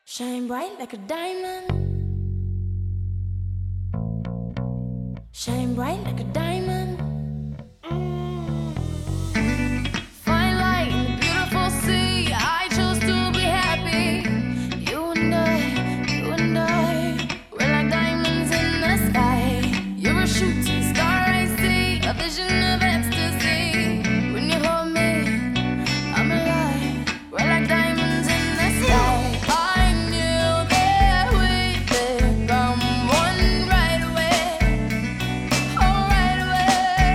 Shine bright like a diamond. Shine bright like a diamond. Fine light in the beautiful sea. I chose to be happy. You and I, we're like diamonds in the sky. You're a shooting star I see, a vision of ecstasy. When you hold me, I'm alive. We're like diamonds in the sky. I knew that we'd become one right away. Oh, right away.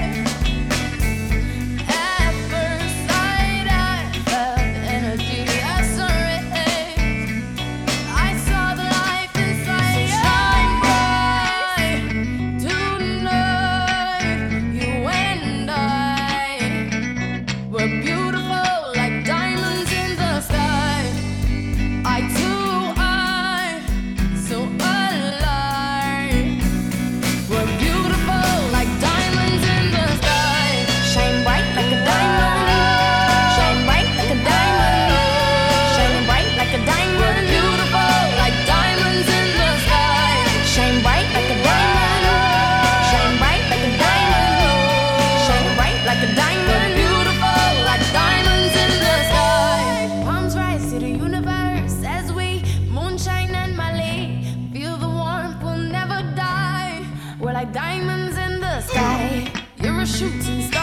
At first sight, I felt the energy as sun rays. I saw the life inside you. Shine bright tonight. You and I, we're beautiful like diamonds in the sky. Eye to eye, so alive. We're beautiful like diamonds in the sky. Shine bright like a diamond. Shine bright like a diamond. Shine bright like a diamond. We're beautiful like diamonds in the sky. Shine bright like a diamond. Shine bright like a diamond. Shine bright like a diamond. We're beautiful like diamonds in the sky. Palms rise to the universe as we moonshine and Mali. Feel the warmth, we'll never die. We're like diamonds in the sky. You're a shooting star.